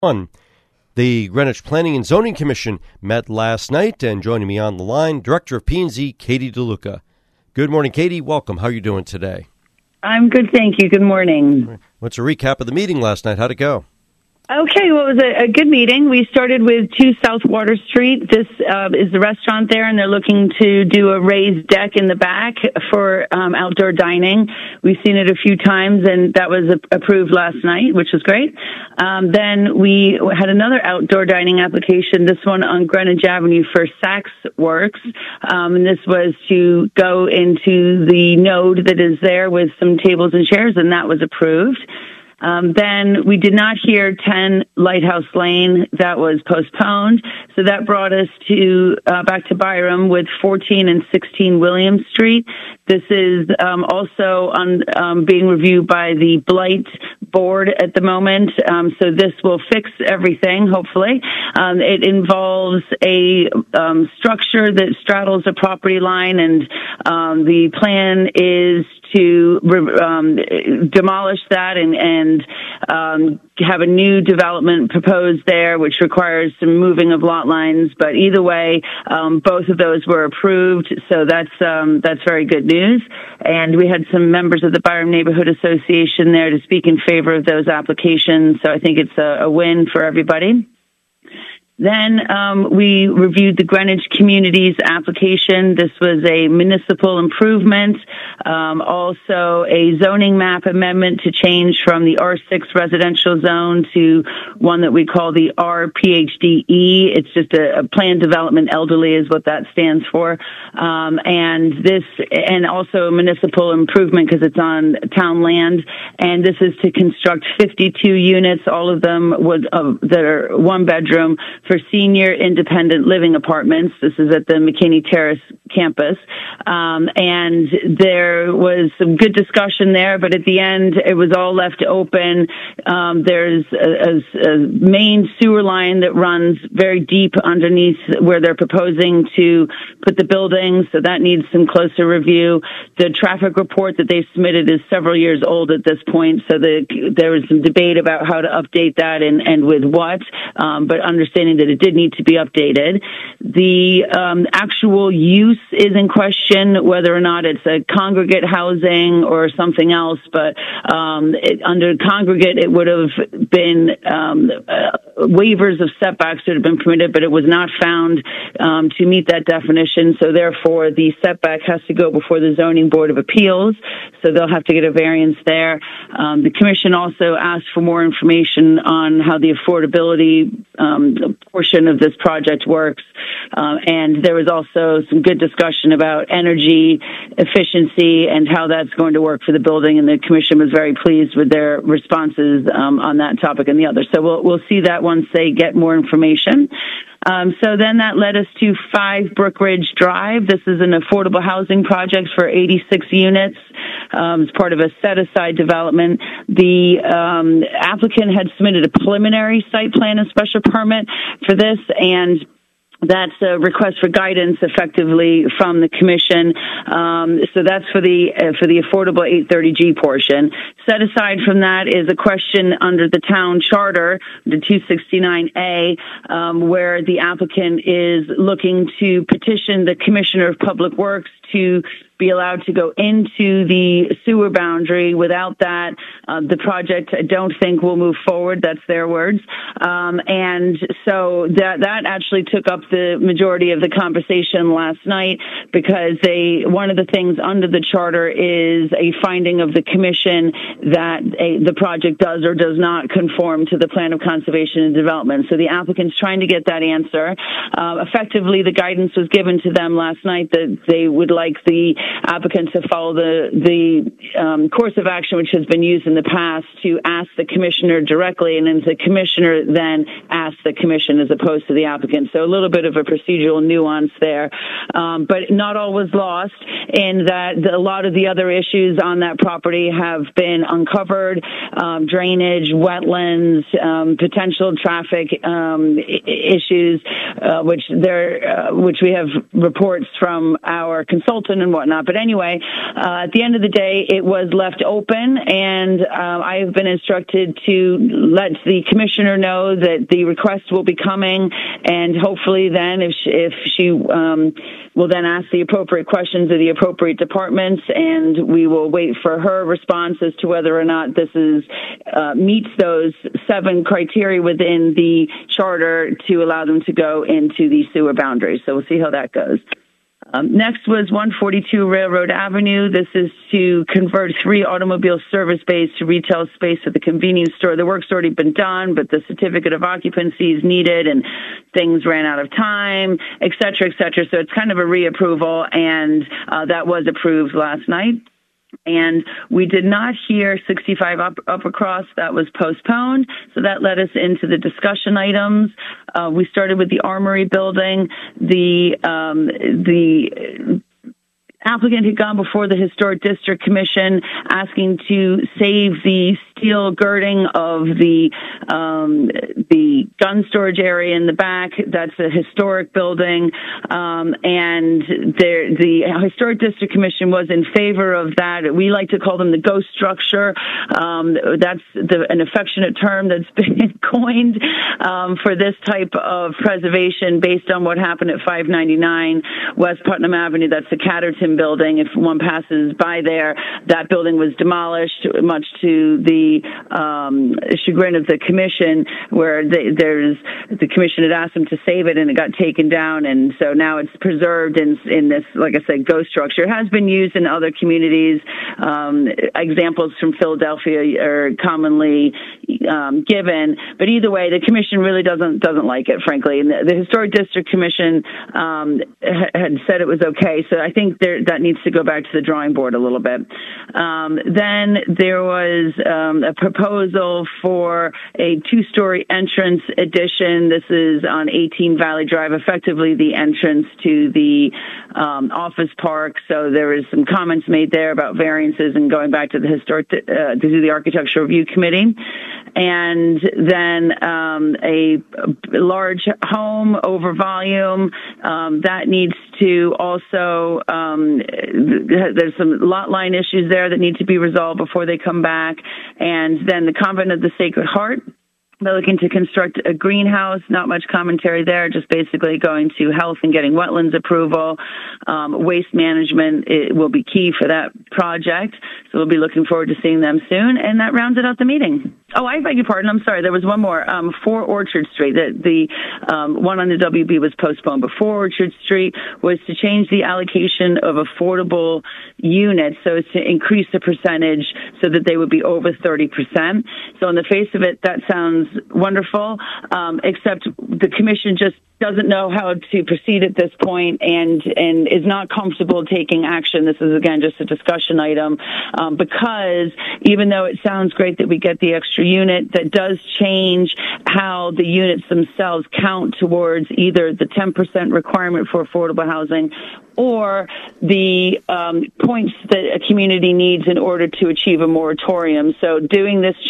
One. The Greenwich Planning and Zoning Commission met last night, and joining me on the line, Director of P&Z, Katie DeLuca. Good morning, Katie. Welcome. How are you doing today? I'm good, thank you. Good morning. What's a recap of the meeting last night? How'd it go? Okay, well, it was a good meeting. We started with 2 South Water Street. This is the restaurant there, and they're looking to do a raised deck in the back for outdoor dining. We've seen it a few times, and that was approved last night, which was great. Then we had another outdoor dining application, this one on Greenwich Avenue for Saks Works. And this was to go into the node that is there with some tables and chairs, and that was approved. Then we did not hear 10 Lighthouse Lane. That was postponed. So that brought us to back to Byram with 14 and 16 William Street. This is also on being reviewed by the Blight Board at the moment. So this will fix everything, hopefully. It involves a structure that straddles a property line, and the plan is to demolish that and have a new development proposed there, which requires some moving of lot lines. But either way, both of those were approved, so that's very good news. And we had some members of the Byram Neighborhood Association there to speak in favor of those applications, so I think it's a win for everybody. Then we reviewed the Greenwich Communities application. This was a municipal improvement, also a zoning map amendment to change from the R6 residential zone to one that we call the RPHDE. It's just a planned development elderly is what that stands for. And also a municipal improvement because it's on town land. And this is to construct 52 units, all of them that are one bedroom, for senior independent living apartments. This is at the McKinney Terrace campus. And there was some good discussion there, but at the end, it was all left open. There's a main sewer line that runs very deep underneath where they're proposing to put the building, so that needs some closer review. The traffic report that they submitted is several years old at this point, so there was some debate about how to update that and with what, but understanding that it did need to be updated. The actual use is in question, whether or not it's a congregate housing or something else, but under congregate it would have been waivers of setbacks that have been permitted, but it was not found to meet that definition, so therefore the setback has to go before the Zoning Board of Appeals, so they'll have to get a variance there. The Commission also asked for more information on how the affordability portion of this project works, and there was also some good discussion about energy efficiency and how that's going to work for the building, and the Commission was very pleased with their responses on that topic and the other. So we'll see that once they get more information. So then that led us to 5 Brookridge Drive. This is an affordable housing project for 86 units. It's part of a set-aside development. The applicant had submitted a preliminary site plan and special permit for this, and that's a request for guidance effectively from the Commission. So that's for the affordable 830G portion. Set aside from that is a question under the town charter, the 269A, where the applicant is looking to petition the Commissioner of Public Works to be allowed to go into the sewer boundary. Without that, the project, I don't think, will move forward. That's their words. And so that actually took up the majority of the conversation last night, because one of the things under the charter is a finding of the Commission that the project does or does not conform to the Plan of Conservation and Development. So the applicant's trying to get that answer. Effectively, the guidance was given to them last night that they would like the applicant to follow the course of action which has been used in the past, to ask the Commissioner directly, and then the Commissioner then asks the Commission as opposed to the applicant. So a little bit of a procedural nuance there. But not all was lost in that a lot of the other issues on that property have been uncovered, drainage, wetlands, potential traffic issues, which we have reports from our consultant and whatnot, not. But anyway, at the end of the day, it was left open, and I have been instructed to let the commissioner know that the request will be coming, and hopefully then if she will then ask the appropriate questions of the appropriate departments, and we will wait for her response as to whether or not this is meets those 7 criteria within the charter to allow them to go into the sewer boundaries. So we'll see how that goes. Next was 142 Railroad Avenue. This is to convert 3 automobile service bays to retail space at the convenience store. The work's already been done, but the certificate of occupancy is needed, and things ran out of time, et cetera, et cetera. So it's kind of a reapproval, and that was approved last night. And we did not hear 65 Upper Cross. That was postponed. So that led us into the discussion items. We started with the Armory building. The applicant had gone before the Historic District Commission asking to save the steel girding of the gun storage area in the back. That's a historic building, and the Historic District Commission was in favor of that. We like to call them the ghost structure. That's an affectionate term that's been coined for this type of preservation based on what happened at 599 West Putnam Avenue. That's the Catterton building. If one passes by there, that building was demolished, much to the chagrin of the commission, where the commission had asked them to save it, and it got taken down, and so now it's preserved in this, like I said, ghost structure. It has been used in other communities. Examples from Philadelphia are commonly given, but either way, the commission really doesn't like it, frankly. And the Historic District Commission had said it was okay, so I think that needs to go back to the drawing board a little bit. Then there was a proposal for a 2-story entrance addition. This is on 18 Valley Drive, effectively the entrance to the office park. So there was some comments made there about variances and going back to the to the Architectural Review Committee. And then a large home over volume that needs to also there's some lot line issues there that need to be resolved before they come back. And then the Convent of the Sacred Heart, they're looking to construct a greenhouse. Not much commentary there, just basically going to health and getting wetlands approval. Waste management will be key for that project, so we'll be looking forward to seeing them soon. And that rounded out the meeting. Oh, I beg your pardon. I'm sorry. There was one more. 4 Orchard Street. The one on the WB was postponed, but 4 Orchard Street was to change the allocation of affordable units, so it's to increase the percentage so that they would be over 30%. So on the face of it, that sounds wonderful, except the commission just doesn't know how to proceed at this point and is not comfortable taking action. This is, again, just a discussion item, because even though it sounds great that we get the extra unit, that does change how the units themselves count towards either the 10% requirement for affordable housing or the points that a community needs in order to achieve a moratorium. So doing this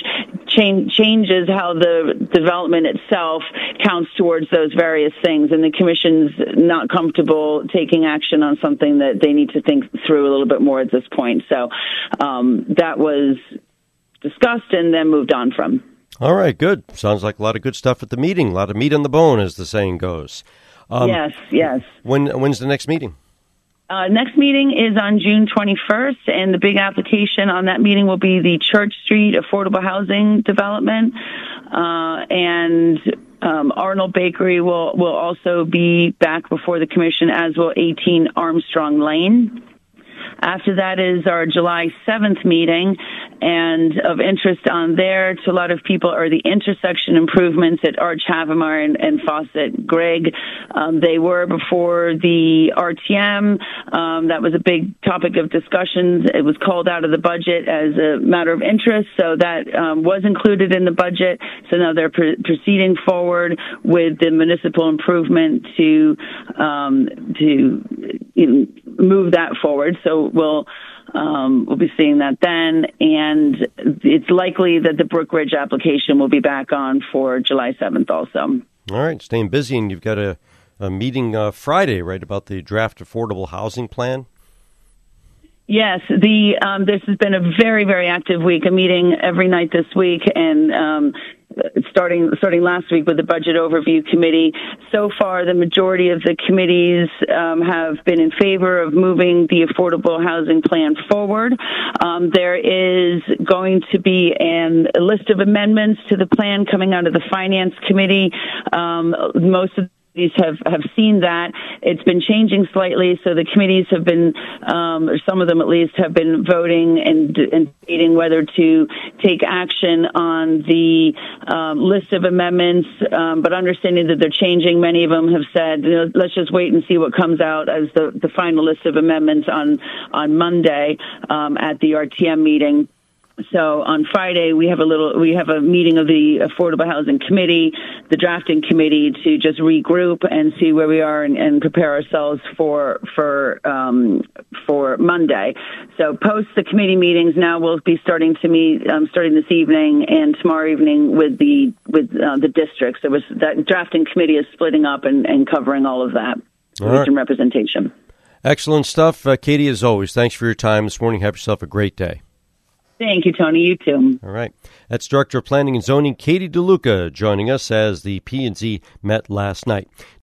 changes how the development itself counts towards those various things, and the commission's not comfortable taking action on something that they need to think through a little bit more at this point. So that was discussed and then moved on from. All right, good. Sounds like a lot of good stuff at the meeting, a lot of meat on the bone, as the saying goes. Yes. When's the next meeting? Next meeting is on June 21st, and the big application on that meeting will be the Church Street affordable housing development. And Arnold Bakery will also be back before the commission, as will 18 Armstrong Lane. After that is our July 7th meeting, and of interest on there to a lot of people are the intersection improvements at Arch Havamar and Fawcett Gregg. They were before the RTM. That was a big topic of discussions. It was called out of the budget as a matter of interest, so that was included in the budget. So now they're proceeding forward with the municipal improvement to move that forward. So we'll be seeing that then, and it's likely that the Brook Ridge application will be back on for July 7th also. All right, staying busy, and you've got a meeting Friday, right, about the draft affordable housing plan? Yes, this has been a very, very active week. A meeting every night this week, and starting last week with the Budget Overview Committee. So far, the majority of the committees have been in favor of moving the affordable housing plan forward. There is going to be a list of amendments to the plan coming out of the Finance Committee. Most of these have seen that. It's been changing slightly, so the committees have been, or some of them at least, have been voting and debating whether to take action on the list of amendments, but understanding that they're changing. Many of them have said, let's just wait and see what comes out as the final list of amendments on Monday at the RTM meeting. So on Friday, we have a meeting of the Affordable Housing Committee, the drafting committee, to just regroup and see where we are and prepare ourselves for Monday. So post the committee meetings, now we'll be starting to meet starting this evening and tomorrow evening with the districts. That drafting committee is splitting up and covering all of that region representation. Excellent stuff, Katie. As always, thanks for your time this morning. Have yourself a great day. Thank you, Tony. You too. All right. That's Director of Planning and Zoning, Katie DeLuca, joining us as the P&Z met last night.